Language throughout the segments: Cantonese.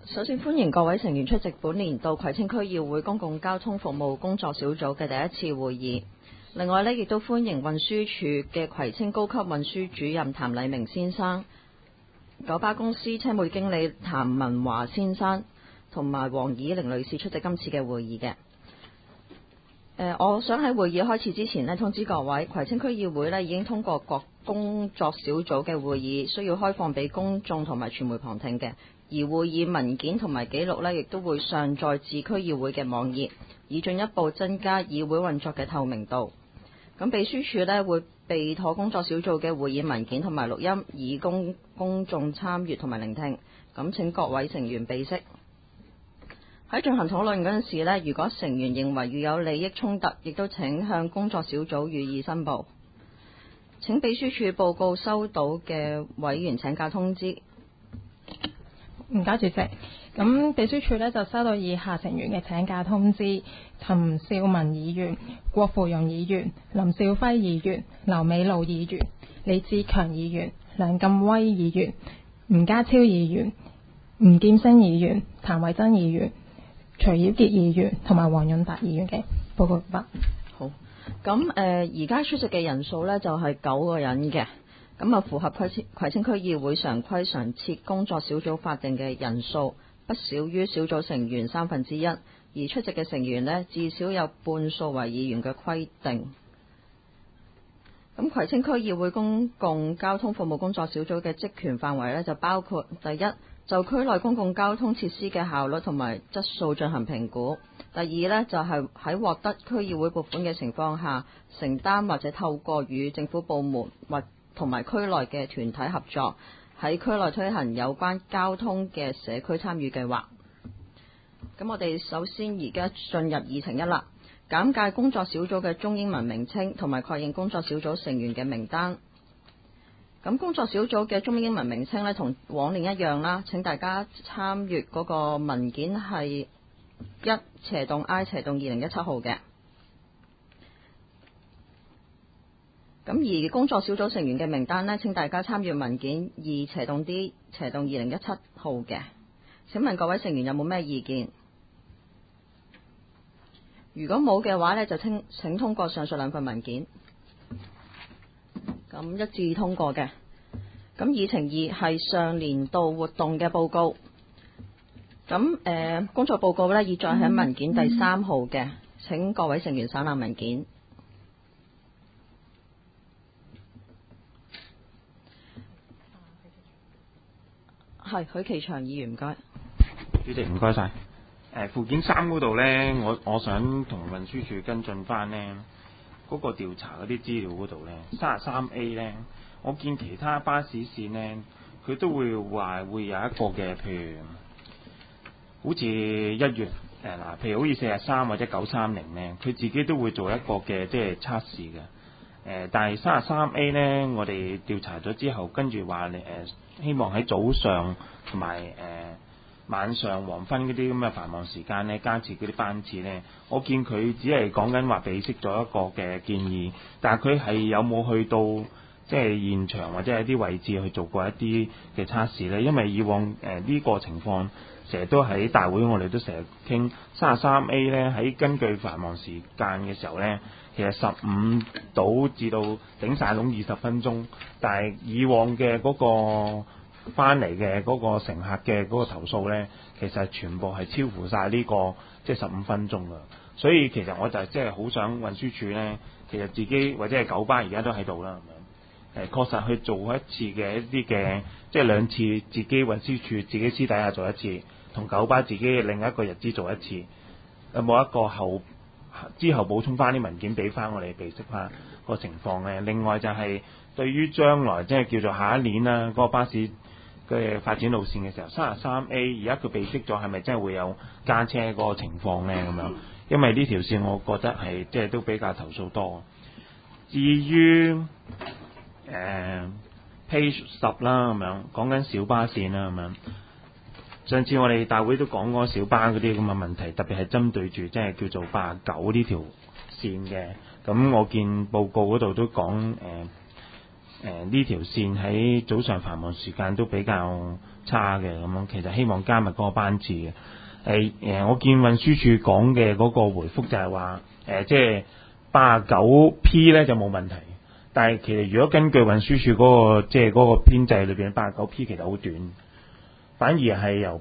首先歡迎各位成員出席本年度葵青區議會公共交通服務工作小組嘅第一次會議。另外呢，亦都歡迎運輸署嘅葵青高級運輸主任譚禮明先生、九巴公司車務經理譚文華先生同埋黃以玲女士出席今次嘅會議嘅。我想喺會議開始之前呢，通知各位，葵青區議會呢已經通過各工作小組嘅會議，需要開放俾公眾同埋傳媒旁聽嘅。而會議文件同埋記錄呢，亦都會上載至區議會嘅網頁，以進一步增加議會運作嘅透明度。咁秘書處呢會備妥工作小組嘅會議文件同埋錄音，以供公眾參閱同埋聆聽。咁請各位成員備悉。喺進行討論嗰陣時呢，如果成員認為遇有利益衝突，亦都請向工作小組予以申報。請秘書處報告收到嘅委員請假通知。 唔該，主席。咁秘書處呢就收到以下成員嘅請假通知：陳少文議員、郭芙蓉議員、林兆輝議員、劉美露議員、李志強議員、梁錦威議員、吳家超議員、吳劍星議員、譚慧珍議員、徐耀傑議員同埋黃潤達議員嘅報告完畢。 好，咁而家出席嘅人數呢就係9個人嘅。咁啊，符合葵青區議會常規常設工作小組法定嘅人數，不少於小組成員1/3，而出席嘅成員呢，至少有半數為議員嘅規定。咁葵青區議會公共交通服務工作小組嘅職權範圍呢，就包括第一，就區內公共交通設施嘅效率同埋質素進行評估；第二呢，就係喺獲得區議會撥款嘅情況下，承擔或者透過與政府部門或同埋區內嘅團體合作，喺區內推行有關交通嘅社區參與計劃。咁我哋首先而家進入議程1啦，簡介工作小組嘅中英文名稱同埋確認工作小組成員嘅名單。咁工作小組嘅中英文名稱呢，同往年一樣啦，請大家參閱嗰個文件係1/I/2017號嘅。咁而工作小組成員嘅名單呢，請大家參閱文件2/D/2017號嘅。請問各位成員有冇咩意見？如果冇嘅話呢，就請通過上述2份文件。咁一致通過嘅。咁議程2係上年度活動嘅報告。咁工作報告呢，已載喺文件第3號嘅。請各位成員省覽文件。係許其祥議員，唔該。 主席唔該晒。附件3嗰度呢，我想同運輸署跟進翻呢嗰個調查嗰啲資料嗰度呢，33A 呢，我見其他巴士線呢，佢都會話會有一個嘅，譬如好似1月譬如好似43或者930呢，佢自己都會做一個嘅即係測試嘅。但係33A 呢，我哋調查咗之後，跟住話希望喺早上同埋晚上黃昏嗰啲咁嘅繁忙時間呢，加設嗰啲班次呢。我見佢只係講緊話備悉咗一個嘅建議，但係佢係有冇去到即係現場或者係啲位置去做過一啲嘅測試呢？因為以往呢個情況成日都喺大會，我哋都成日傾33A 呢，喺根據繁忙時間嘅時候呢，其實15到至到頂晒籠20分鐘，但係以往嘅嗰個翻嚟嘅嗰個乘客嘅嗰個投訴呢，其實全部係超乎晒呢個即係15分鐘㗎。所以其實我就即係好想運輸署呢，其實自己或者係九巴而家都喺度啦，咁樣確實去做一次嘅一啲嘅即係2次自己運輸署自己私底下做一次，同九巴自己另一個日子做一次，有冇一個之後補充翻啲文件俾翻我哋備悉翻個情況呢？另外就係對於將來即係叫做下一年啦，嗰個巴士嘅發展路線嘅時候，33A 而家佢備悉咗，係咪真係會有加車嗰個情況呢？咁樣，因為呢條線我覺得係即係都比較投訴多。至於Page 10啦，咁樣講緊小巴線啦，咁樣。上次我哋大會都講過小巴嗰啲咁嘅問題，特別係針對住即係叫做89呢條線嘅。咁我見報告嗰度都講呢條線喺早上繁忙時間都比較差嘅咁樣，其實希望加密嗰個班次嘅。我見運輸署講嘅嗰個回覆就係話即係89P 咧就冇問題，但係其實如果根據運輸署嗰個即係嗰個編制裏邊89P 其實好短，反而係由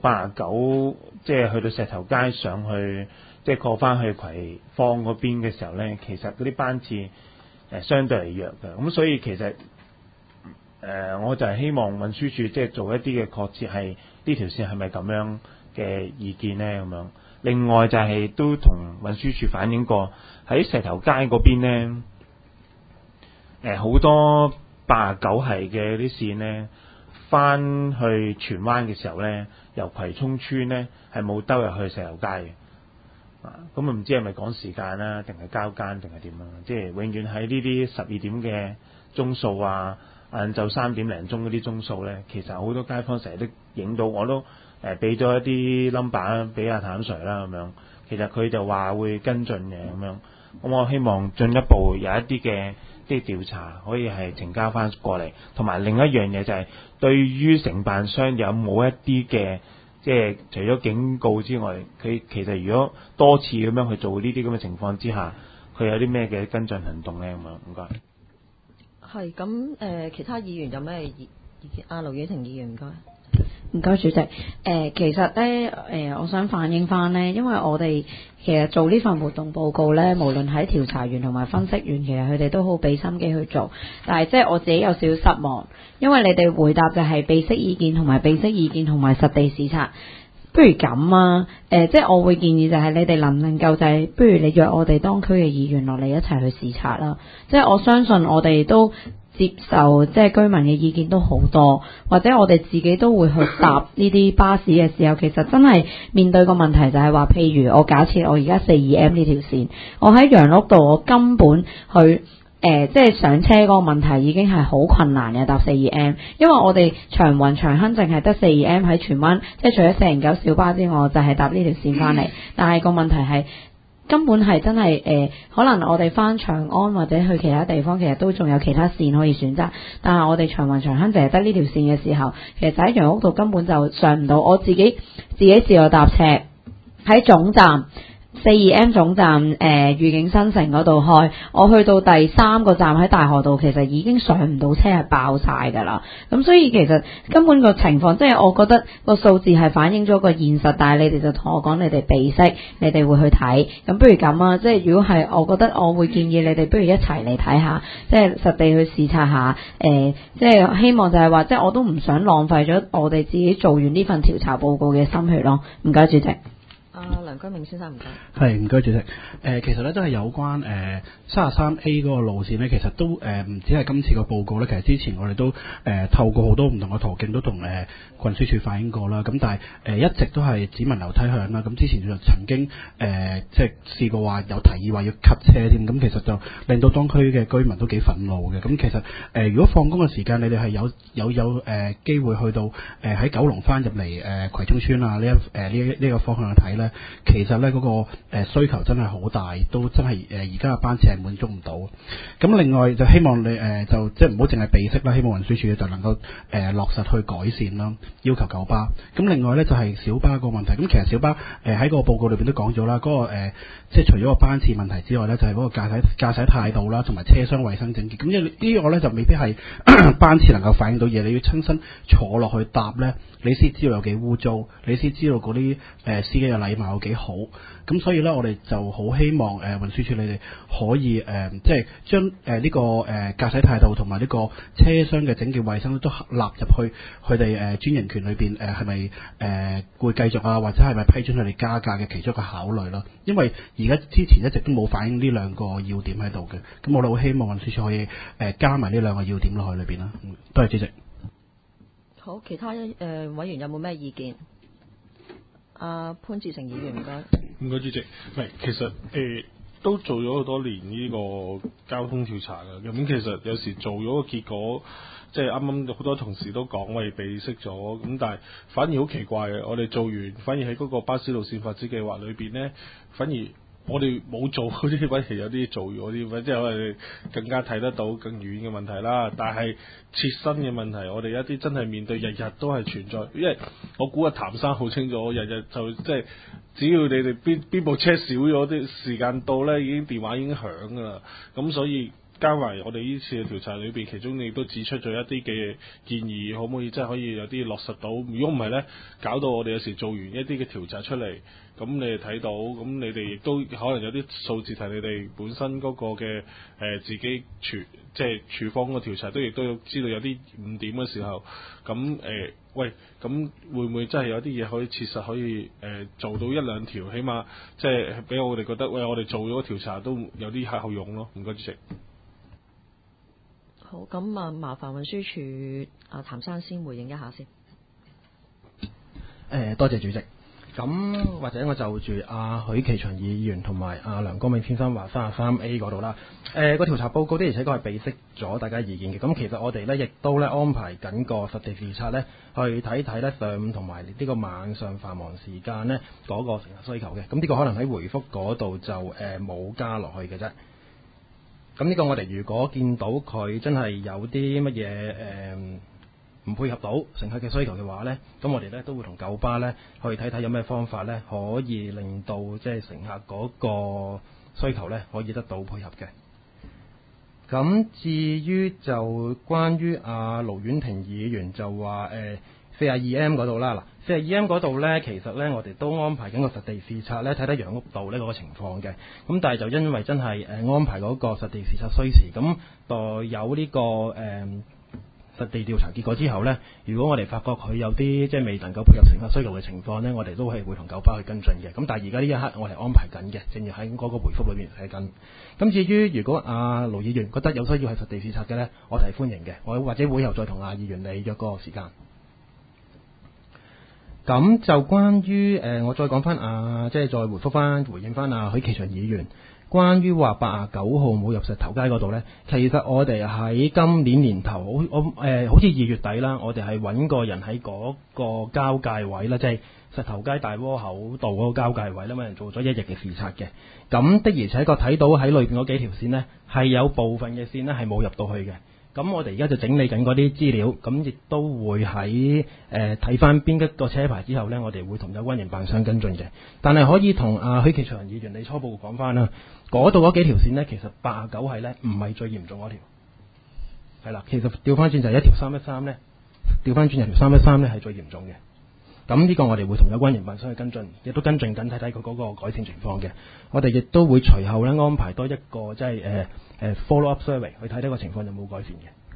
89即係去到石頭街上去即係過翻去葵芳嗰邊嘅時候咧，其實嗰啲班次相對嚟弱嘅，咁所以其實我就係希望運輸署即係做一啲嘅確切係呢條線係咪咁樣嘅意見呢？咁樣。另外就係都同運輸署反映過喺石頭街嗰邊呢，好多89係嘅啲線呢，翻去荃灣嘅時候呢，由葵涌村呢係冇兜入去石頭街嘅。咁唔知係咪趕時間啦，定係交更定係點啊？即係永遠喺呢啲12點嘅鐘數啊，晏晝3點零鐘嗰啲鐘數呢，其實好多街坊成日都影到，我都俾咗一啲 number 俾阿譚 Sir 啦咁樣。其實佢就話會跟進嘅咁樣。咁我希望進一步有一啲嘅即係調查可以係呈交翻過嚟，同埋另一樣嘢就係對於承辦商有冇一啲嘅即係除咗警告之外，佢其實如果多次咁樣去做呢啲咁嘅情況之下，佢有啲咩嘅跟進行動咧咁啊？唔該。 係咁其他議員有咩意見？盧婉婷議員唔該。 唔該，主席。其實咧，我想反映翻呢，因為我哋其實做呢份活動報告呢，無論喺調查員同埋分析員，其實佢哋都好俾心機去做。但係即係我自己有少少失望，因為你哋回答就係備悉意見同埋備悉意見同埋實地視察。不如咁啊，即係我會建議就係你哋能唔能夠就係，不如你約我哋當區嘅議員落嚟一齊去視察啦。即係我相信我哋都接受即係居民嘅意見都好多，或者我哋自己都會去搭呢啲巴士嘅時候，其實真係面對個問題就係話，譬如我假設我而家42M 呢條線，我喺楊屋道我根本去即係上車嗰個問題已經係好困難嘅，搭42M，因為我哋長雲長亨淨係得42M 喺荃灣，即係除咗409小巴之外，我就係搭呢條線翻嚟。但係個問題係根本係真係可能我哋翻長安或者去其他地方，其實都仲有其他線可以選擇。但係我哋長雲長亨淨係得呢條線嘅時候，其實喺楊屋道根本就上唔到。我自己試過搭車喺總站。42M 總站御景新城嗰度開，我去到第3個站喺大河道，其實已經上唔到車，係爆晒㗎啦。咁所以其實根本個情況，即係我覺得個數字係反映咗個現實，但係你哋就同我講你哋備悉，你哋會去睇。咁不如咁啊，即係如果係我覺得我會建議你哋不如一齊嚟睇下，即係實地去視察下。即係希望就係話，即係我都唔想浪費咗我哋自己做完呢份調查報告嘅心血咯。唔該，主席。 梁居明先生唔該。 係唔該主席。其實咧都係有關33A 嗰個路線咧，其實都唔止係今次個報告咧，其實之前我哋都透過好多唔同嘅途徑都同運輸署反映過啦。咁但係一直都係只聞樓梯響啦。咁之前就曾經即係試過話有提議話要 cut 車添，咁其實就令到當區嘅居民都幾憤怒嘅。咁其實如果放工嘅時間你哋係有機會去到喺九龍翻入嚟葵涌村啊呢個方向去睇咧。其實咧嗰個需求真係好大，都真係而家嘅班次係滿足唔到。咁另外就希望你就即係唔好淨係備悉啦，希望運輸署就能夠落實去改善啦，要求九巴。咁另外咧就係小巴個問題。咁其實小巴喺個報告裏邊都講咗啦，嗰個即係除咗個班次問題之外咧，就係嗰個駕駛態度啦，同埋車廂衛生整潔。咁呢個咧就未必係班次能夠反映到嘢，你要親身坐落去搭咧，你先知道有幾污糟，你先知道嗰啲司機嘅禮貌有幾好。咁所以咧，我哋就好希望運輸署你哋可以即係將呢個駕駛態度同埋呢個車廂嘅整潔衛生都納入去佢哋專營權裏邊，係咪會繼續啊，或者係咪批准佢哋加價嘅其中一個考慮啦？因為而家之前一直都冇反映呢兩個要點喺度嘅，咁我哋好希望運輸署可以加埋呢兩個要點落去裏邊啦。多謝主席。 好，其他委員有冇咩意見？潘志成議員唔該。 唔該主席，其實都做咗好多年呢個交通調查嘅，咁其實有時做咗個結果，即係啱啱好多同事都講我哋備悉咗，咁但係反而好奇怪嘅，我哋做完反而喺嗰個巴士路線發展計劃裏邊呢，反而我哋冇做嗰啲位，係有啲做咗啲位，即係我哋更加睇得到更遠嘅問題啦。但係切身嘅問題，我哋一啲真係面對日日都係存在，因為我估阿譚生好清楚，我日日就即係只要你哋邊部車少咗啲時間到呢，已經電話已經響㗎啦。咁所以加埋我哋呢次嘅調查裏邊，其中亦都指出咗一啲嘅建議，可唔可以真係可以有啲落實到？如果唔係呢，搞到我哋有時做完一啲嘅調查出嚟，咁你哋睇到，咁你哋亦都可能有啲數字係你哋本身嗰個嘅自己即係處方個調查都亦都知道有啲誤點嘅時候，咁喂，咁會唔會真係有啲嘢可以切實可以做到一兩條，起碼即係俾我哋覺得，喂，我哋做咗個調查都有啲效用咯。唔該，主席。 好，咁啊，麻煩運輸署譚生先回應一下先。 多謝主席。咁或者我就住許其祥議員同埋梁光銘先生話33A 嗰度啦。個調查報告的而且確係備悉咗大家意見嘅。咁其實我哋呢亦都呢安排緊個實地視察呢，去睇睇呢上午同埋呢個晚上繁忙時間呢嗰個乘客需求嘅。咁呢個可能喺回覆嗰度就冇加落去嘅啫。咁呢個我哋如果見到佢真係有啲乜嘢唔配合到乘客嘅需求嘅話呢，咁我哋呢都會同九巴呢去睇睇有咩方法呢可以令到即係乘客嗰個需求呢可以得到配合嘅。咁至於就關於盧婉婷議員就話42M 嗰度啦，嗱 42M 嗰度呢，其實呢我哋都安排緊個實地視察呢，睇睇楊屋道呢嗰個情況嘅。咁但係就因為真係安排嗰個實地視察需時，咁待有呢個實地調查結果之後呢，如果我哋發覺佢有啲即係未能夠配合乘客需求嘅情況呢，我哋都係會同九巴去跟進嘅。咁但係而家呢一刻我哋安排緊嘅，正如喺嗰個回覆裏面寫緊。咁至於如果盧議員覺得有需要係實地視察嘅呢，我哋係歡迎嘅，我或者會後再同議員你約個時間。咁就關於我再講翻即係再回覆翻回應翻許其祥議員關於話89號冇入石頭街嗰度呢，其實我哋喺今年年頭好似2月底啦，我哋係揾個人喺嗰個交界位啦，即係石頭街大窩口道嗰個交界位啦，揾人做咗1日嘅視察嘅。咁的而且確睇到喺裏邊嗰幾條線呢，係有部分嘅線呢係冇入到去嘅。咁我哋而家就整理緊嗰啲資料，咁亦都會喺睇翻邊一個車牌之後呢，我哋會同有關營辦商跟進嘅。但係可以同許其祥議員你初步講翻啦，嗰度嗰幾條線呢，其實89係呢，唔係最嚴重嗰條，係啦，其實調翻轉就係一條313呢，調翻轉有條313呢係最嚴重嘅。咁呢個我哋會同有關營辦商去跟進，亦都跟進緊睇睇佢嗰個改善情況嘅。我哋亦都會隨後呢安排多一個即係follow up survey 去睇睇個情況有冇改善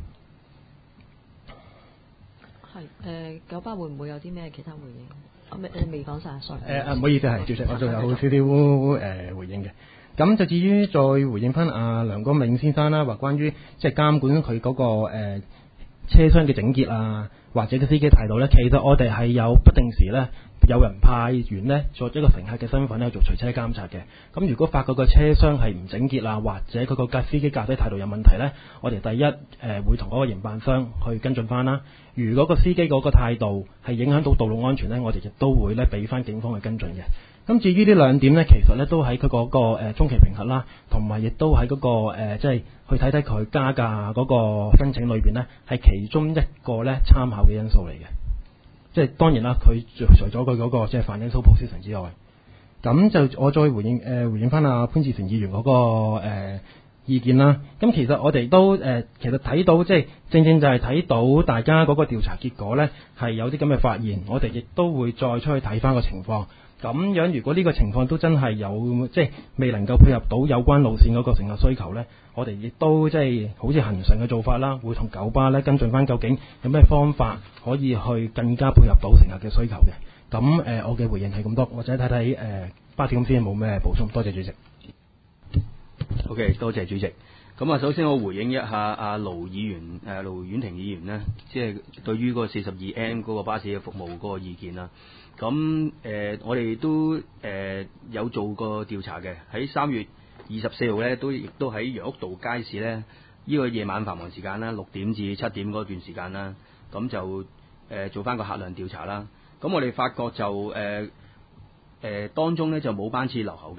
嘅。 係九巴會唔會有啲咩其他回應？未講晒 sorry。 唔好意思，係主席，我仲有少少回應嘅。咁就至於再回應翻梁光銘先生啦，話關於即係監管佢嗰個車廂嘅整潔啊，或者個司機態度呢，其實我哋係有不定時呢，有人派員呢，作一個乘客嘅身份呢做隨車監察嘅。咁如果發覺個車廂係唔整潔啊，或者佢個司機駕駛態度有問題呢，我哋第一會同嗰個營辦商去跟進翻啦。如果個司機嗰個態度係影響到道路安全呢，我哋亦都會呢俾翻警方去跟進嘅。咁至於呢兩點呢，其實呢都喺佢嗰個中期評核啦，同埋亦都喺嗰個即係去睇睇佢加價嗰個申請裏邊呢，係其中一個呢參考嘅因素嚟嘅。即係當然啦，佢除咗佢嗰個即係 financial position 之外，咁就我再回應翻潘志成議員嗰個意見啦。咁其實我哋都其實睇到即係正正就係睇到大家嗰個調查結果呢，係有啲咁嘅發現，我哋亦都會再出去睇翻個情況。咁樣如果呢個情況都真係有即係未能夠配合到有關路線嗰個乘客需求呢，我哋亦都即係好似恆常嘅做法啦，會同九巴呢跟進翻究竟有咩方法可以去更加配合到乘客嘅需求嘅。咁我嘅回應係咁多，或者睇睇巴士公司有冇咩補充。多謝主席。 OK， 多謝主席。咁首先我回應一下盧婉婷議員呢，即係對於嗰個42M 嗰個巴士嘅服務嗰個意見啦。咁我哋都有做過調查嘅，喺3月24號咧，亦都喺楊屋道街市咧，呢個夜晚繁忙時間啦，6點至7點嗰段時間啦，咁就做翻個客量調查啦。咁我哋發覺就當中咧就冇班次留後嘅，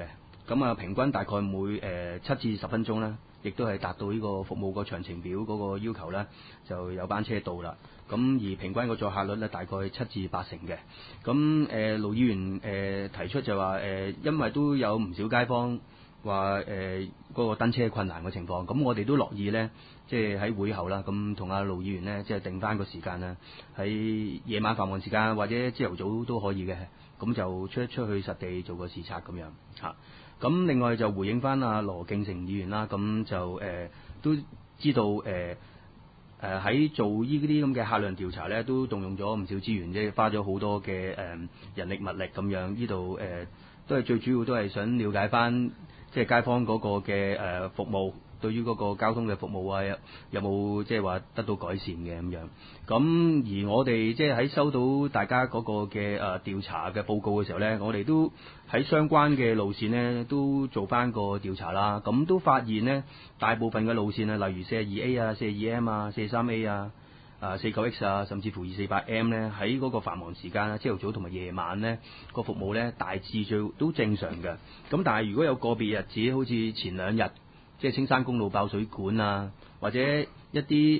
咁啊平均大概每7至10分鐘啦，亦都係達到呢個服務個詳情表嗰個要求啦，就有班車到啦。咁而平均個載客率咧大概7至8成嘅。咁盧議員提出就話因為都有唔少街坊話嗰個登車困難嘅情況，咁我哋都樂意咧，即係喺會後啦，咁同阿盧議員咧，即係定翻個時間啦，喺夜晚繁忙時間或者朝頭早都可以嘅，咁就出去實地做個視察咁樣嚇。咁另外就回應翻阿羅敬成議員啦，咁就都知道喺做呢啲咁嘅客量調查咧，都動用咗唔少資源，即係花咗好多嘅人力物力咁樣。呢度都係最主要都係想了解翻，即係街坊嗰個嘅服務，對於嗰個交通嘅服務啊，有冇即係話得到改善嘅咁樣。咁而我哋即係喺收到大家嗰個嘅調查嘅報告嘅時候咧，我哋都喺相關嘅路線呢都做翻個調查啦。咁都發現呢，大部分嘅路線啊，例如 42A 啊、42M 啊、43A 啊、49X 啊，甚至乎 248M 呢，喺嗰個繁忙時間啊，朝頭早同埋夜晚呢個服務呢，大致都正常嘅。咁但係如果有個別日子，好似前2日，即係青山公路爆水管啊，或者一啲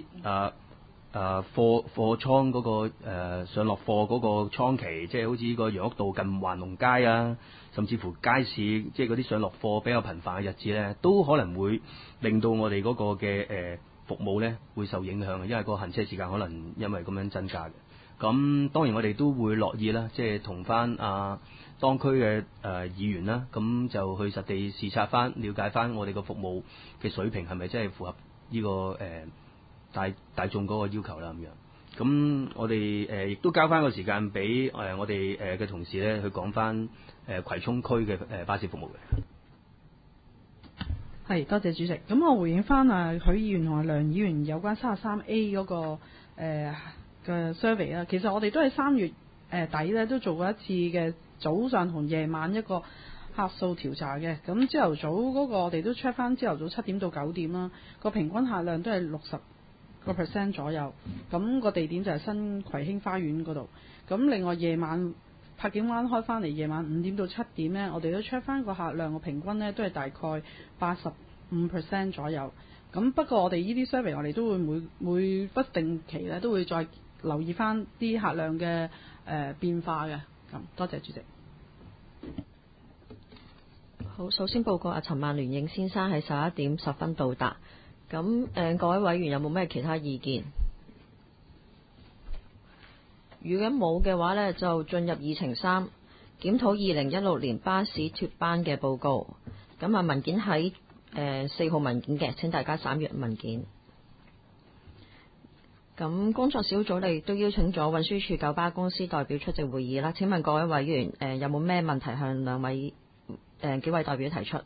貨倉嗰個上落貨嗰個倉期，即係好似呢個楊屋道近環龍街啊，甚至乎街市，即係嗰啲上落貨比較頻繁嘅日子咧，都可能會令到我哋嗰個嘅服務咧會受影響嘅，因為個行車時間可能因為咁樣增加嘅。咁當然我哋都會樂意啦，即係同翻當區嘅議員啦，咁就去實地視察翻，了解翻我哋個服務嘅水平係咪真係符合呢個大眾嗰個要求啦咁樣。咁我哋亦都交翻個時間俾我哋嘅同事咧去講翻葵涌區嘅巴士服務嘅。 係，多謝主席。咁我回應翻許議員同埋梁議員有關33A 嗰個嘅 survey 啦。其實我哋都係3月底咧都做過一次嘅早上同夜晚一個客數調查嘅。咁朝頭早嗰個我哋都 check 翻朝頭早7點到9點啦，個平均客量都係60% 左右。咁個地點就係新葵興花園嗰度。咁另外夜晚柏景灣開翻嚟，夜晚5點到7點呢，我哋都 check 翻個客量個平均呢都係大概85% 左右。咁不過我哋呢啲 survey 我哋都會每不定期咧都會再留意翻啲客量嘅變化嘅。咁多謝主席。 好，首先報告陳萬聯應先生係11點10分到達。咁各位委員有冇咩其他意見？如果冇嘅話呢，就進入議程3，檢討2016年巴士脫班嘅報告。咁文件喺4號文件嘅，請大家3月文件。咁工作小組亦都邀請咗運輸署九巴公司代表出席會議啦。請問各位委員有冇咩問題向幾位代表提出？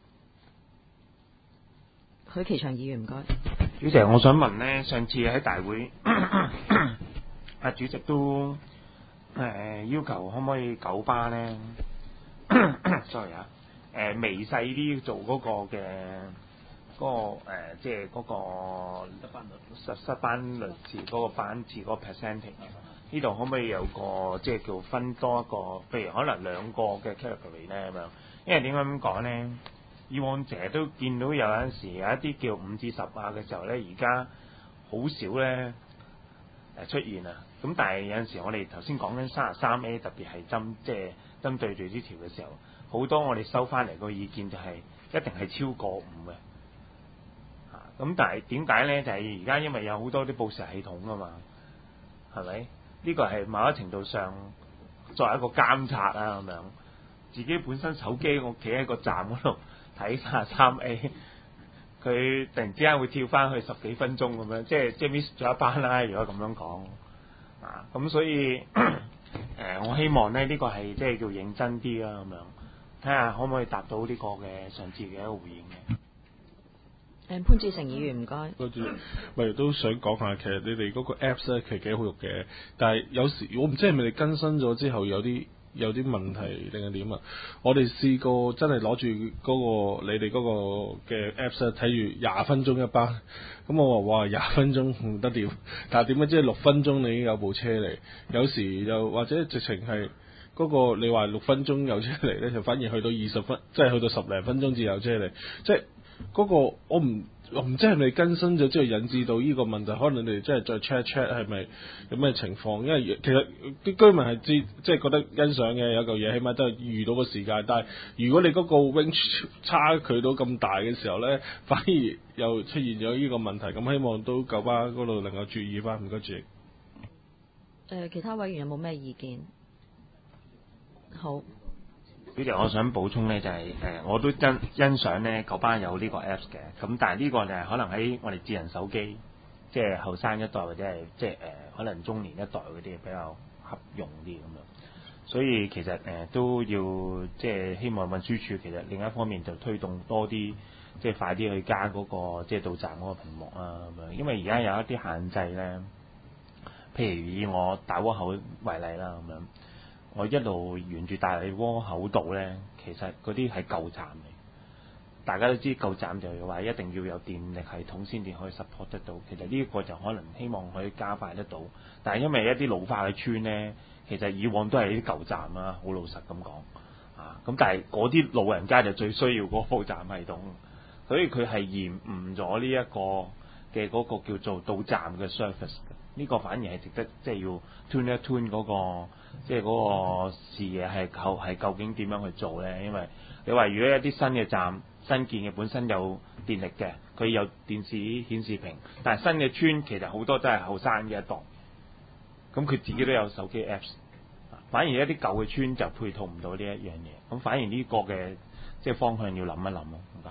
許其祥議員唔該。 主席，我想問呢，上次喺大會主席都要求可唔可以九巴呢sorry 微細啲做嗰個嘅即係嗰個失班率次嗰個班次嗰個 percentage， 呢度可唔可以有個即係叫分多一個，譬如可能2個嘅 category 咧咁樣？因為點解咁講咧？以往成日都見到有陣時有一啲叫5至10嘅時候咧，而家好少咧出現啊。咁但係有陣時我哋頭先講緊33A，特別係即係針對住呢條嘅時候，好多我哋收翻嚟個意見就係一定係超過5嘅。咁但係點解咧？就係而家因為有好多啲報時系統啊嘛，係咪？呢個係某一程度上作為一個監察啊咁樣。自己本身手機我企喺個站嗰度睇33A， 佢突然之間會跳翻去10幾分鐘咁樣，即係 miss 咗一班啦。如果咁樣講咁所以我希望咧呢個係即係叫認真啲啦咁樣，睇下可唔可以達到呢個嘅上次嘅一個回應嘅。 潘志成議員唔該。 多謝，咪都想講下，其實你哋嗰個 Apps 咧其實幾好用嘅，但係有時我唔知係咪你更新咗之後有啲問題定係點啊？我哋試過真係攞住嗰個你哋嗰個嘅 Apps 咧睇住20分鐘一班，咁我話哇20分鐘唔得掂，但係點解即係6分鐘你已經有部車嚟？有時又或者直情係嗰個你話6分鐘有車嚟咧，就反而去到20分，即係去到10零分鐘至有車嚟，即係嗰個我唔知係咪更新咗之後引致到呢個問題，可能你哋真係再 check 係咪有咩情況？因為其實啲居民係即係覺得欣賞嘅，有嚿嘢起碼都係預到個時間，但係如果你嗰個 range 差距到咁大嘅時候咧，反而又出現咗呢個問題。咁希望都九巴嗰度能夠注意翻，唔該主席。 其他委員有冇咩意見？好。 主席，我想補充呢，就係我都欣賞呢九巴有呢個 Apps 嘅，咁但係呢個就係可能喺我哋智能手機，即係後生一代或者係即係可能中年一代嗰啲比較合用啲咁樣，所以其實都要即係希望運輸署其實另一方面就推動多啲，即係快啲去加嗰個即係到站嗰個屏幕啊咁樣，因為而家有一啲限制呢，譬如以我大窩口為例啦咁樣。我一路沿住大利窩口道呢，其實嗰啲係舊站嚟。大家都知舊站就係話一定要有電力系統先至可以 support 得到。其實呢個就可能希望可以加快得到。但係因為一啲老化嘅村呢，其實以往都係啲舊站啦，好老實咁講啊。咁但係嗰啲老人家就最需要嗰個副站系統，所以佢係延誤咗呢一個嘅嗰個叫做到站嘅 service。呢個反而係值得即係要 tune 一 tune 嗰個即係嗰個視野係究竟點樣去做呢？因為你話如果一啲新嘅站新建嘅本身有電力嘅，佢有電視顯示屏，但係新嘅村其實好多都係後生嘅一代，咁佢自己都有手機 apps， 反而一啲舊嘅村就配套唔到呢一樣嘢，咁反而呢個嘅即係方向要諗一諗咯。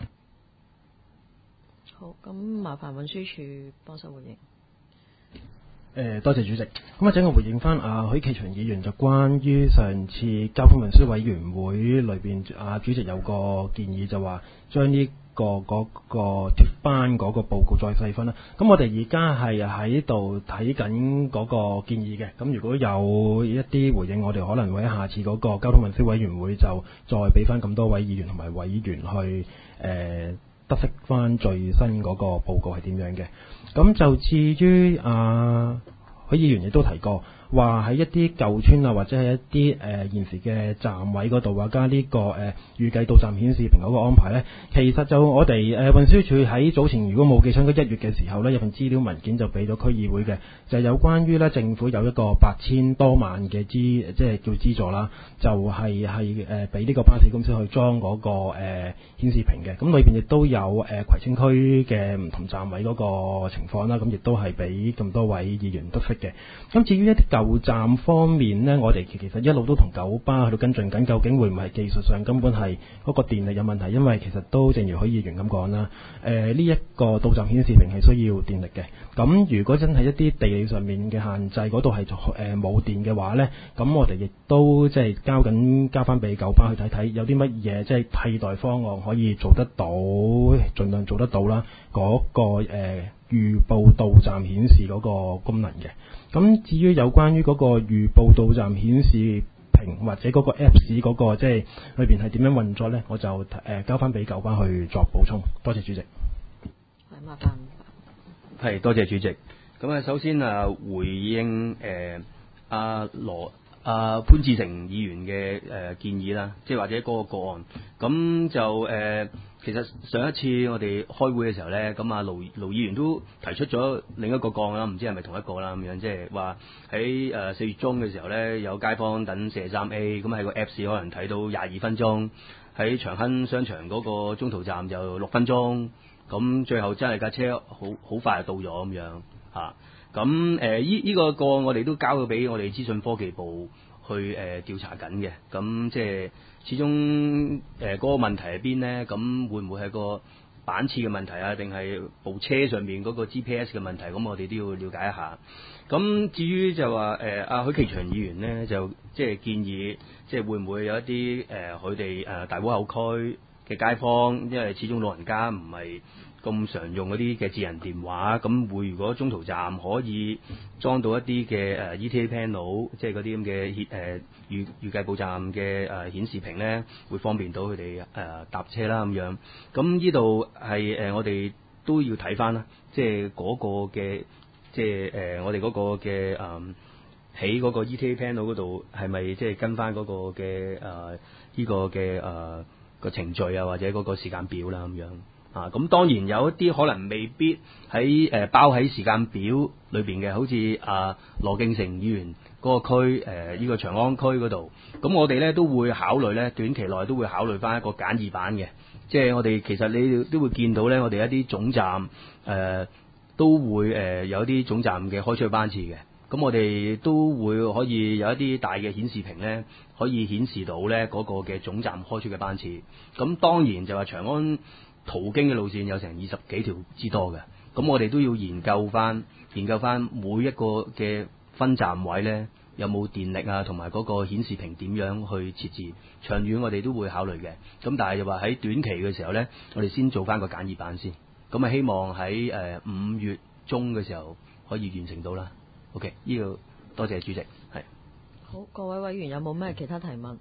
好，咁麻煩運輸署幫手回應。 多謝主席。咁啊，整個回應翻許啟祥議員就關於上次交通運輸委員會裏邊主席有個建議，就話將呢嗰個脫班嗰個報告再細分啦。咁我哋而家係喺度睇緊嗰個建議嘅。咁如果有一啲回應，我哋可能會喺下次嗰個交通運輸委員會就再俾翻咁多位議員同埋委員去得悉翻最新嗰個報告係點樣嘅。咁就至於許議員亦都提過，話喺一啲舊村啊，或者係一啲現時嘅站位嗰度加呢個預計到站顯示屏嗰個安排呢。其實就我哋運輸署喺早前如果冇記錯，應該1月嘅時候呢，有份資料文件就俾咗區議會嘅，就有關於呢政府有一個8000多萬嘅即係叫資助啦，就係俾呢個巴士公司去裝嗰個顯示屏嘅。咁裏邊亦都有葵青區嘅唔同站位嗰個情況啦，咁亦都係俾咁多位議員得悉嘅。咁至於一啲舊站方面呢，我哋其實一路都同九巴去到跟進緊，究竟會唔會係技術上根本係嗰個電力有問題？因為其實都正如許議員咁講啦，呢一個到站顯示屏係需要電力嘅。咁如果真係一啲地理上面嘅限制，嗰度係冇電嘅話呢，咁我哋亦都即係交翻俾九巴去睇睇，有啲乜嘢即係替代方案可以做得到，盡量做得到啦。嗰個預報到站顯示嗰個功能嘅。咁至於有關於嗰個預報到站顯示屏或者嗰個 Apps 嗰個即係裏邊係點樣運作呢，我就交翻俾九巴去作補充。多謝主席。 係麻煩。 係多謝主席。咁首先回應潘志成議員嘅建議啦，即係或者嗰個個案。咁就其實上一次我哋開會嘅時候呢，咁盧議員都提出咗另一個個案啦，唔知係咪同一個啦咁樣，即係話喺4月中嘅時候呢，有街坊等43A，咁喺個 Apps 可能睇到22分鐘，喺長亨商場嗰個中途站就6分鐘，咁最後真係架車好快就到咗咁樣嚇。咁依個個案我哋都交咗俾我哋資訊科技部去調查緊嘅，咁即係始終嗰個問題喺邊呢？咁會唔會係個板次嘅問題啊？定係部車上面嗰個 GPS 嘅問題？咁我哋都要了解一下。咁至於就話許啟祥議員呢，就即係建議，即係會唔會有一啲佢哋大窩口區嘅街坊，因為始終老人家唔係咁常用嗰啲嘅智能電話，咁會如果中途站可以裝到一啲嘅ETA panel，即係嗰啲咁嘅預計報站嘅顯示屏咧，會方便到佢哋搭車啦咁樣。咁呢度係我哋都要睇翻啦，即係嗰個嘅即係我哋嗰個嘅喺嗰個 ETA panel 嗰度係咪即係跟翻嗰個嘅呢個嘅個程序啊，或者嗰個時間表啦咁樣啊。咁當然有一啲可能未必喺包喺時間表裏邊嘅，好似羅敬成議員嗰個區呢個長安區嗰度，咁我哋咧都會考慮咧，短期內都會考慮翻一個簡易版嘅，即係我哋其實你都會見到咧，我哋一啲總站都會有一啲總站嘅開出班次嘅。咁我哋都會可以有一啲大嘅顯示屏咧，可以顯示到咧嗰個嘅總站開出嘅班次。咁當然就話長安途經嘅路線有成20幾條之多嘅。咁我哋都要研究翻每一個嘅分站位咧有冇電力啊，同埋嗰個顯示屏點樣去設置。長遠我哋都會考慮嘅。咁但係就話喺短期嘅時候咧，我哋先做翻個簡易版先。咁啊希望喺5月中嘅時候可以完成到啦。OK， 呢個多謝主席，係。 好，各位委員有冇咩其他提問？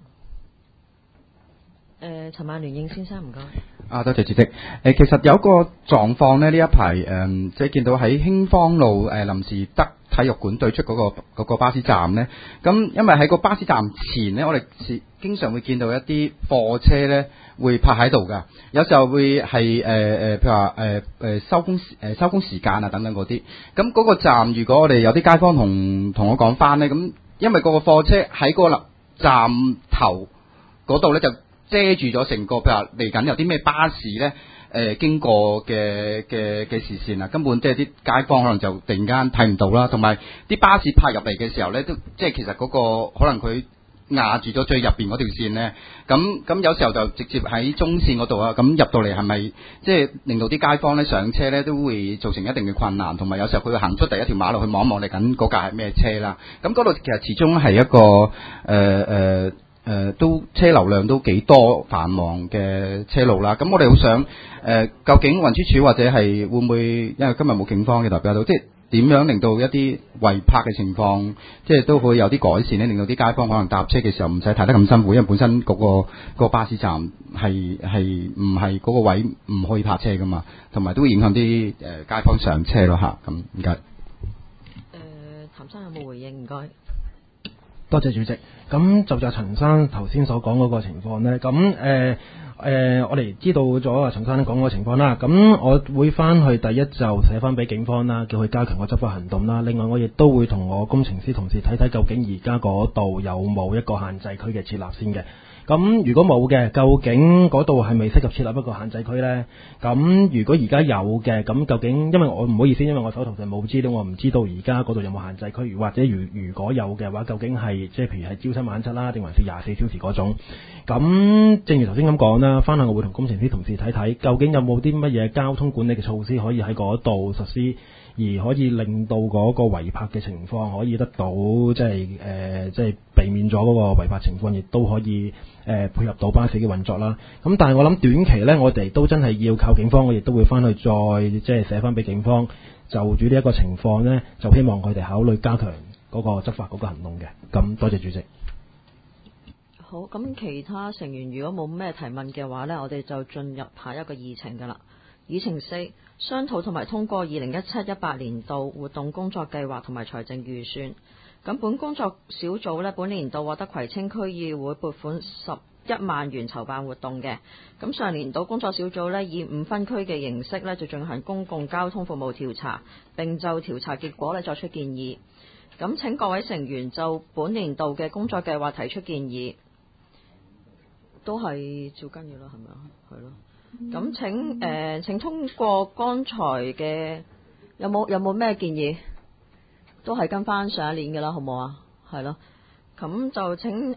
陳萬聯應先生唔該。 多謝主席。其實有個狀況呢，呢一排即係見到喺興芳路林士德體育館對出嗰個巴士站呢。咁因為喺個巴士站前呢，我哋經常會見到一啲貨車呢會泊喺度㗎。有時候會係譬如話收工時間啊等等嗰啲。咁嗰個站如果我哋有啲街坊同我講翻呢，咁因為嗰個貨車喺個站頭嗰度呢，就遮住咗成個，譬如話嚟緊有啲咩巴士咧，經過嘅視線啊，根本即係啲街坊可能就突然間睇唔到啦，同埋啲巴士泊入嚟嘅時候咧，都即係其實嗰個可能佢壓住咗最入邊嗰條線咧，咁有時候就直接喺中線嗰度啊，咁入到嚟係咪即係令到啲街坊咧上車咧都會造成一定嘅困難，同埋有時候佢會行出第一條馬路去望一望嚟緊嗰架係咩車啦，咁嗰度其實始終係一個都車流量都幾多繁忙嘅車路啦，咁我哋好想究竟運輸署或者係會唔會，因為今日冇警方嘅代表到，即係點樣令到一啲違泊嘅情況，即係都會有啲改善咧，令到啲街坊可能搭車嘅時候唔使睇得咁辛苦，因為本身嗰個巴士站係唔係嗰個位唔可以泊車噶嘛，同埋都會影響啲街坊上車咯嚇，咁唔該。 譚生有冇回應？唔該。 多謝主席。咁就陳生頭先所講嗰個情況呢，咁我哋知道咗陳生講嗰個情況啦。咁我會翻去第一就寫翻俾警方啦，叫佢加強個執法行動啦。另外我亦都會同我工程師同事睇睇，究竟而家嗰度有冇一個限制區嘅設立先嘅。咁如果冇嘅，究竟嗰度係咪適合設立一個限制區呢？咁如果而家有嘅，咁究竟因為我唔好意思，因為我手頭上冇資料，我唔知道而家嗰度有冇限制區，或者如果有嘅話，究竟係即係譬如係朝七晚七啦，定還是24小時嗰種？咁正如頭先咁講啦，翻去我會同工程師同事睇睇，究竟有冇啲乜嘢交通管理嘅措施可以喺嗰度實施，而可以令到嗰個違泊嘅情況可以得到即係避免咗嗰個違泊情況，亦都可以配合到巴士嘅運作啦。咁但係我諗短期呢，我哋都真係要靠警方，我亦都會翻去再即係寫翻俾警方，就住呢一個情況呢，就希望佢哋考慮加強嗰個執法嗰個行動嘅。咁多謝主席。 好，咁其他成員如果冇咩提問嘅話呢，我哋就進入下一個議程㗎啦。議程4，商討同埋通過2017-18年度活動工作計劃同埋財政預算。咁本工作小組呢，本年度獲得葵青區議會撥款11萬元籌辦活動嘅。咁上年度工作小組呢，以5分區嘅形式呢，就進行公共交通服務調查，並就調查結果呢作出建議。咁請各位成員就本年度嘅工作計劃提出建議，都係照跟嘅啦，係咪啊？係咯。咁請通過剛才嘅有冇咩建議？都係跟翻上一年嘅啦，好唔好啊？係咯。咁就請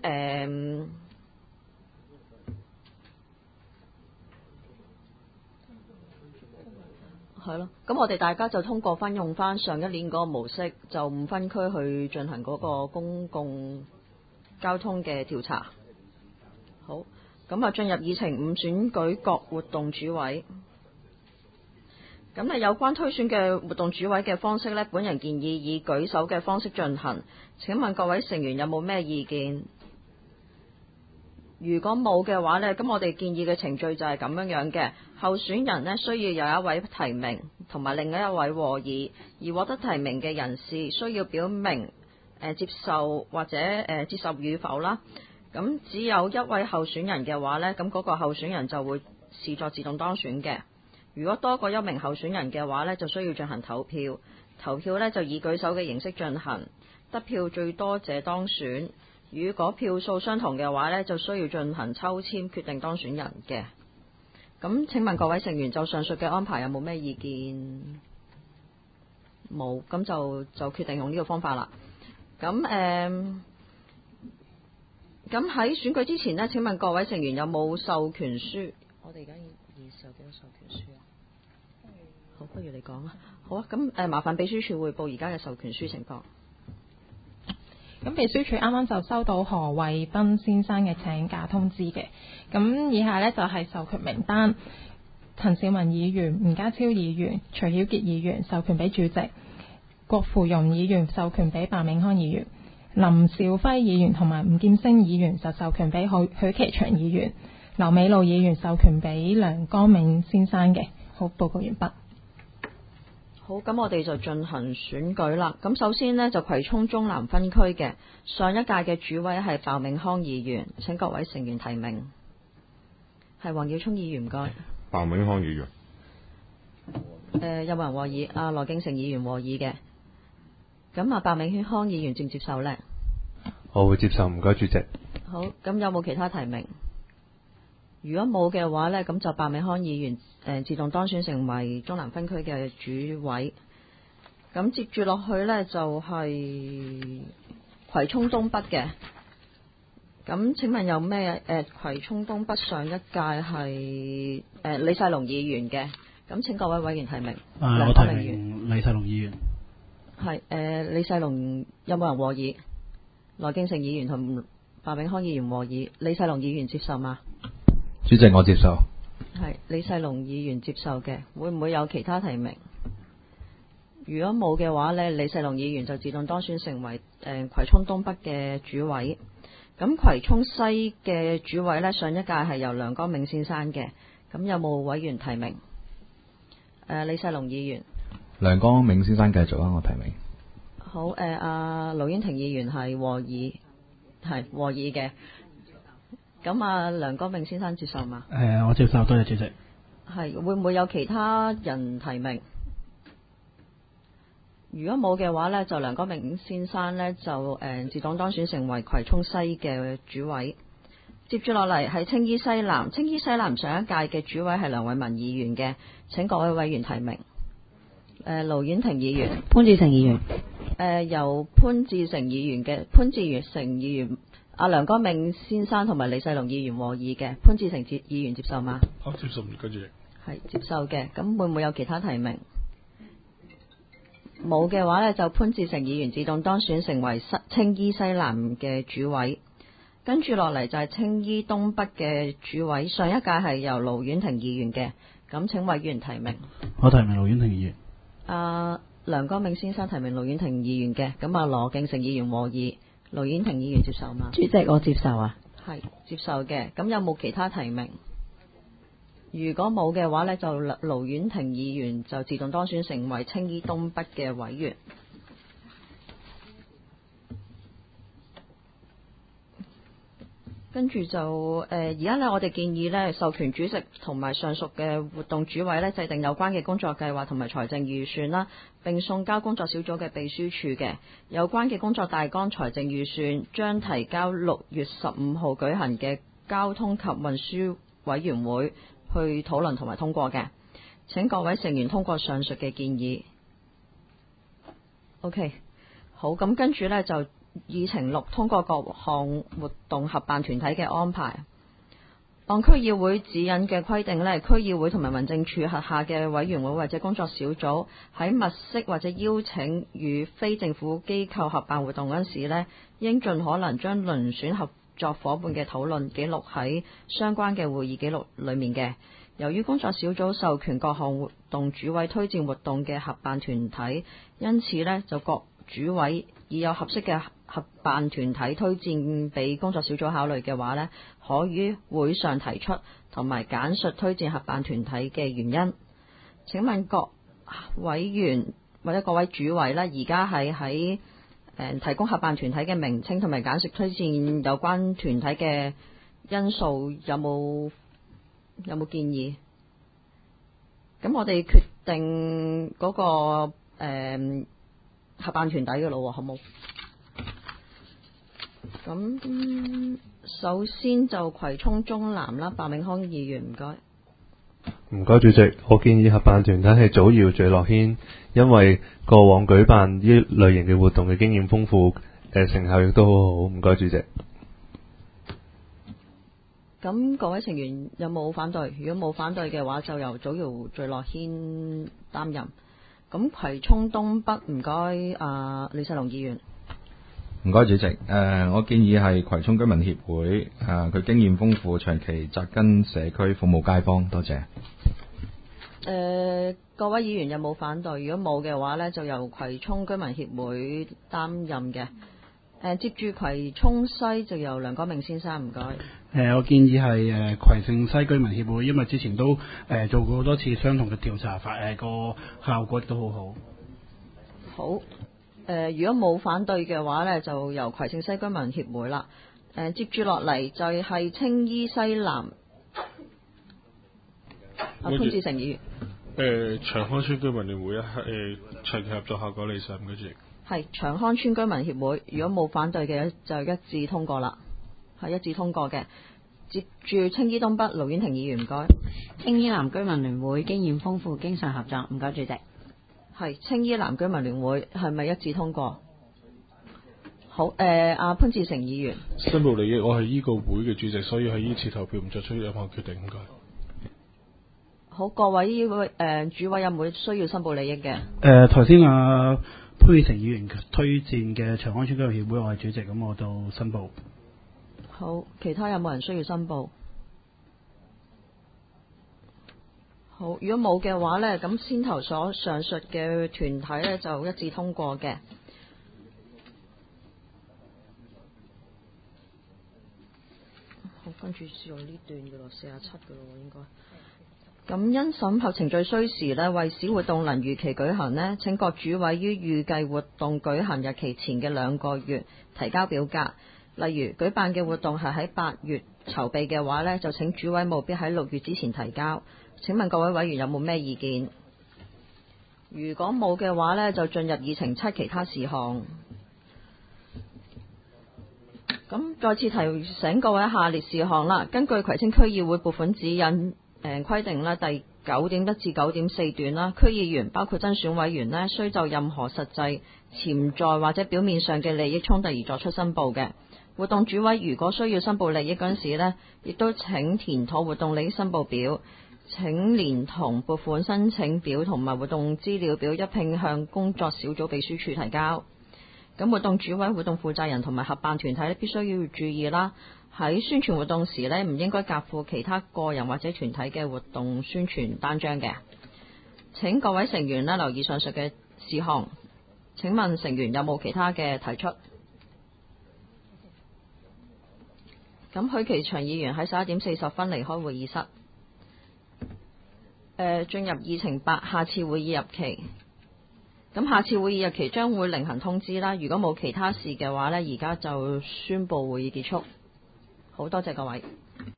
係咯。咁我哋大家就通過翻用翻上一年嗰個模式，就5分區去進行嗰個公共交通嘅調查。好。咁啊，進入議程5，選舉各活動主委。咁有關推選嘅活動主委嘅方式呢，本人建議以舉手嘅方式進行。請問各位成員有冇咩意見？如果冇嘅話呢，咁我哋建議嘅程序就係咁樣嘅。候選人呢，需要有一位提名同埋另一位和議，而獲得提名嘅人士需要表明接受或者接受與否啦。咁只有一位候選人嘅話呢，咁嗰個候選人就會視作自動當選嘅。如果多過一名候選人嘅話呢，就需要進行投票。投票呢就以舉手嘅形式進行，得票最多者當選。如果票數相同嘅話呢，就需要進行抽籤決定當選人嘅。咁請問各位成員就上述嘅安排有冇咩意見？冇，咁就決定用呢個方法啦。咁喺選舉之前呢，請問各位成員有冇授權書？我哋而家要授幾多授權書啊？好，不如你講啊。好啊，咁麻煩秘書處匯報而家嘅授權書情況。 咁秘書處啱啱就收到何惠斌先生嘅請假通知嘅。咁以下呢，就係授權名單：陳兆文議員、吳家超議員、徐曉傑議員授權俾主席，郭芙蓉議員授權俾白永康議員，林兆輝議員同埋吳劍星議員就授權俾許其祥議員，劉美露議員授權俾梁光銘先生嘅。好，報告完畢。 好，咁我哋就進行選舉啦。咁首先呢，就葵涌中南分區嘅上一屆嘅主委係鮑永康議員，請各位成員提名。係黃耀聰議員，唔該。 鮑永康議員。 有冇人和議？羅敬成議員和議嘅。咁鮑永康議員接唔接受呢？ 我會接受，唔該主席。 好，咁有冇其他提名？如果冇嘅話呢，咁就鮑永康議員自動當選成為中南分區嘅主委。咁接住落去呢，就係葵涌東北嘅。咁請問有咩？葵涌東北上一屆係李世龍議員嘅。咁請各位委員提名。 我提名李世龍議員。 係李世龍，有冇人和議？羅敬成議員同鮑永康議員和議。李世龍議員接受嗎？ 主席，我接受。 係李世龍議員接受嘅。會唔會有其他提名？如果冇嘅話呢，李世龍議員就自動當選成為葵涌東北嘅主委。咁葵涌西嘅主委呢，上一屆係由梁光銘先生嘅。咁有冇委員提名？李世龍議員。 梁光銘先生繼續啊，我提名。 好，阿盧婉婷議員係和議，嘅。咁梁光銘先生接受嗎？ 我接受，多謝主席。 係，會唔會有其他人提名？如果冇嘅話呢，就梁光銘先生呢，就自動當選成為葵涌西嘅主委。接住落嚟係青衣西南，青衣西南上一屆嘅主委係梁偉文議員嘅，請各位委員提名。盧婉婷議員、 潘志成議員， 由潘志成議員嘅潘志成議員、梁光銘先生同埋李世龍議員和議嘅。潘志成議員接受嗎？ 好，接受，唔該主席。 係接受嘅。咁會唔會有其他提名？冇嘅話呢，就潘志成議員自動當選成為青衣西南嘅主委。跟住落嚟就係青衣東北嘅主委，上一屆係由盧婉婷議員嘅。咁請委員提名。 我提名盧婉婷議員。 梁光銘先生提名盧婉婷議員嘅。咁羅敬成議員和議。盧婉婷議員接受嗎？ 主席，我接受啊。 係接受嘅。咁有冇其他提名？如果冇嘅話呢，就盧婉婷議員就自動當選成為青衣東北嘅委員。跟住就而家呢，我哋建議呢，授權主席同埋上述嘅活動主委呢，制定有關嘅工作計劃同埋財政預算啦，並送交工作小組嘅秘書處嘅。有關嘅工作大綱、財政預算將提交6月15號舉行嘅交通及運輸委員會去討論同埋通過嘅。請各位成員通過上述嘅建議。OK， 好，咁跟住呢，就議程6通過各項活動合辦團體嘅安排。按區議會指引嘅規定呢，區議會同埋民政處轄下嘅委員會或者工作小組喺物色或者邀請與非政府機構合辦活動嗰陣時呢，應盡可能將遴選合作夥伴嘅討論記錄喺相關嘅會議記錄裏面嘅。由於工作小組授權各項活動主委推薦活動嘅合辦團體，因此呢，就各主委已有合適嘅合辦團體推薦俾工作小組考慮嘅話呢，可於會上提出同埋簡述推薦合辦團體嘅原因。請問各委員或者各位主委呢，而家係喺提供合辦團體嘅名稱同埋簡述推薦有關團體嘅因素，有冇建議？咁我哋決定嗰、個、合辦團體嘅咯，好冇？咁首先就葵涌中南啦，白永康議員唔該。 唔該，主席，我建議合辦團體係祖堯聚樂軒，因為過往舉辦呢類型嘅活動嘅經驗豐富，成效亦都好好。唔該，主席。 咁各位成員有冇反對？如果冇反對嘅話，就由祖堯聚樂軒擔任。咁葵涌東北唔該，李世龍議員。 唔該，主席。我建議係葵涌居民協會，佢經驗豐富，長期扎根社區，服務街坊。多謝。 各位議員有冇反對？如果冇嘅話呢，就由葵涌居民協會擔任嘅。接住葵涌西就由梁國明先生，唔該。 我建議係葵盛西居民協會，因為之前都做過好多次相同嘅調查，個效果都好好。 好。如果冇反對嘅話呢，就由葵盛西居民協會啦。接住落嚟就係青衣西南。潘志成議員。 長康村居民聯會長期合作效果理想，唔該主席。 係長康村居民協會，如果冇反對嘅就一致通過啦，係一致通過嘅。接住青衣東北盧婉婷議員，唔該。 青衣南居民聯會經驗豐富，經常合作，唔該主席。 係青衣南居民聯會係咪一致通過？好，阿潘志成議員。 申報利益，我係依個會嘅主席，所以喺依次投票唔作出任何決定，唔該。 好，各位主委有冇需要申報利益嘅？ 頭先潘志成議員推薦嘅長安村居民協會，我係主席，咁我就申報。 好，其他有冇人需要申報？好，如果冇嘅話呢，咁先頭所上述嘅團體呢，就一致通過嘅。好，跟住試用呢段嘅咯，47嘅咯應該。咁因審核程序需時呢，為使活動能如期舉行呢，請各主委於預計活動舉行日期前嘅2個月提交表格。例如舉辦嘅活動係喺8月籌備嘅話呢，就請主委務必喺6月之前提交。請問各位委員有冇咩意見？如果冇嘅話呢，就進入議程7其他事項。咁再次提醒各位下列事項啦。根據葵青區議會撥款指引規定啦，第9.1至9.4段啦，區議員包括增選委員呢，須就任何實際、潛在或者表面上嘅利益衝突而作出申報嘅。活動主委如果需要申報利益嗰陣時呢，亦都請填妥活動利益申報表，請連同撥款申請表同埋活動資料表一併向工作小組秘書處提交。咁活動主委、活動負責人同埋合辦團體呢，必須要注意啦，喺宣傳活動時呢，唔應該夾附其他個人或者團體嘅活動宣傳單張嘅。請各位成員呢留意上述嘅事項。請問成員有冇其他嘅提出？咁許其祥議員喺11:40離開會議室。進入議程8，下次會議日期。咁下次會議日期將會另行通知啦。如果冇其他事嘅話呢，而家就宣佈會議結束。好多謝各位。